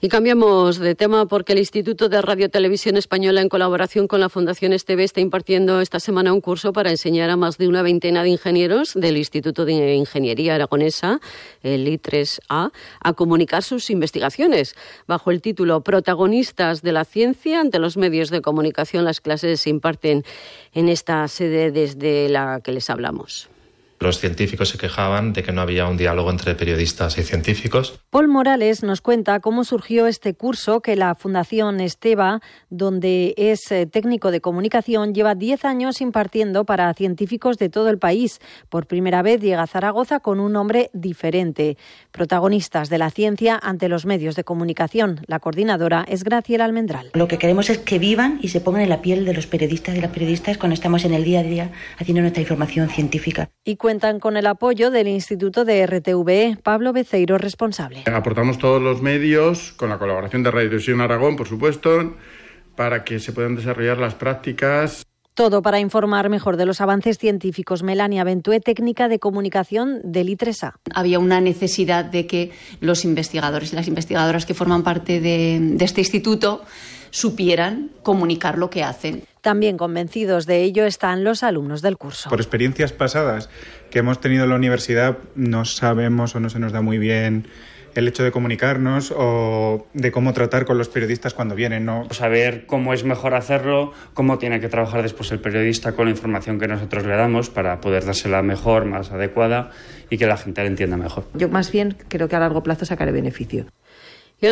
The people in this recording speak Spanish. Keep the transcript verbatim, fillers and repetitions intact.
Y cambiamos de tema porque el Instituto de Radio Televisión Española, en colaboración con la Fundación Esteve, está impartiendo esta semana un curso para enseñar a más de una veintena de ingenieros del Instituto de Ingeniería Aragonesa, el I tres A, a comunicar sus investigaciones. Bajo el título Protagonistas de la ciencia ante los medios de comunicación, las clases se imparten en esta sede desde la que les hablamos. Los científicos se quejaban de que no había un diálogo entre periodistas y científicos. Paul Morales nos cuenta cómo surgió este curso que la Fundación Esteve, donde es técnico de comunicación, lleva diez años impartiendo para científicos de todo el país. Por primera vez llega a Zaragoza con un nombre diferente. Protagonistas de la ciencia ante los medios de comunicación. La coordinadora es Graciela Almendral. Lo que queremos es que vivan y se pongan en la piel de los periodistas y las periodistas cuando estamos en el día a día haciendo nuestra información científica. Y cuentan con el apoyo del Instituto de R T V E. Pablo Beceiro, responsable. Aportamos todos los medios, con la colaboración de Radio Televisión Aragón, por supuesto, para que se puedan desarrollar las prácticas. Todo para informar mejor de los avances científicos. Melania Bentué, técnica de comunicación del I tres A. Había una necesidad de que los investigadores y las investigadoras que forman parte de, de este instituto supieran comunicar lo que hacen. También convencidos de ello están los alumnos del curso. Por experiencias pasadas que hemos tenido en la universidad, no sabemos o no se nos da muy bien el hecho de comunicarnos o de cómo tratar con los periodistas cuando vienen, ¿no? Saber cómo es mejor hacerlo, cómo tiene que trabajar después el periodista con la información que nosotros le damos para poder dársela mejor, más adecuada y que la gente la entienda mejor. Yo más bien creo que a largo plazo sacaré beneficio.